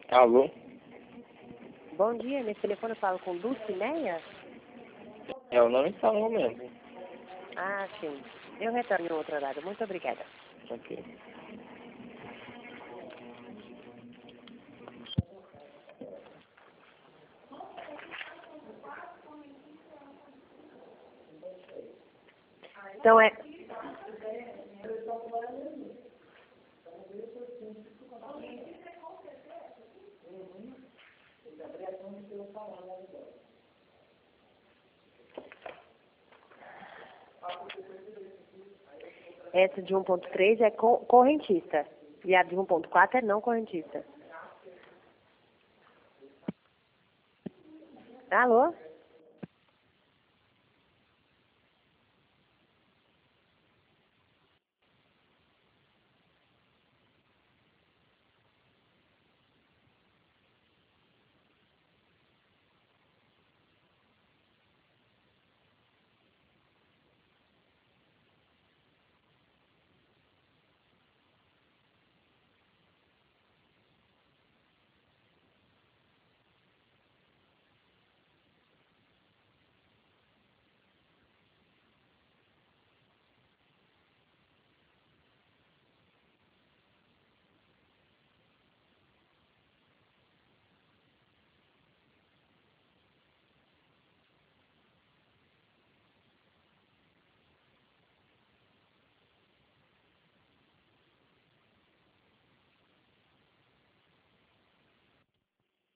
Alô? Bom dia, nesse telefone eu falo com Dulcineia? É o nome está no momento. Ah, sim. Eu retorno em outro horário. Muito obrigada. Ok. Então é... Essa de 1.3 é correntista. E a de 1.4 é não correntista. Alô?